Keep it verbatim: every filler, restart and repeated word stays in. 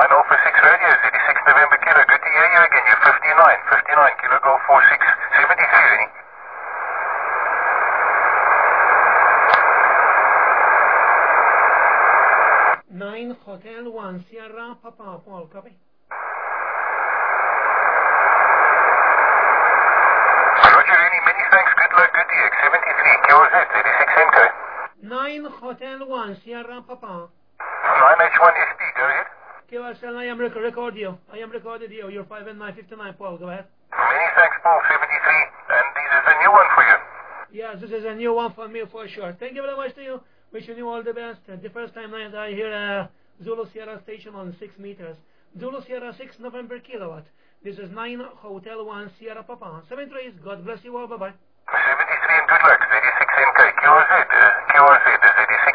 nine Alpha six Radio, eighty-six November Kilo. Good to hear you again. You're fifty-nine. fifty-nine Kilo Golf four six. seventy-three, Vinny. nine Hotel one Sierra Papa, Paul, copy. Roger, Vinny. Many thanks. Good luck. Good to you. seventy-three Q R Z, eighty-six Simcoe. nine Hotel one Sierra Papa. nine H one S P, go ahead. Q R Z, I am rec- record you. I am recorded you. You're five and nine fifty-nine, Paul, go ahead. Many thanks, Paul. seventy-three. And this is a new one for you. Yes, this is a new one for me for sure. Thank you very much to you. Wishing you all the best. Uh, the first time that I hear uh, Zulu Sierra station on six meters. Zulu Sierra six November kilowatt. This is nine Hotel one Sierra Papa. seven threes. God bless you all. Bye bye. seventy-three and good luck. eighty-six N K. Q R Z, uh, Q R Z is eighty-six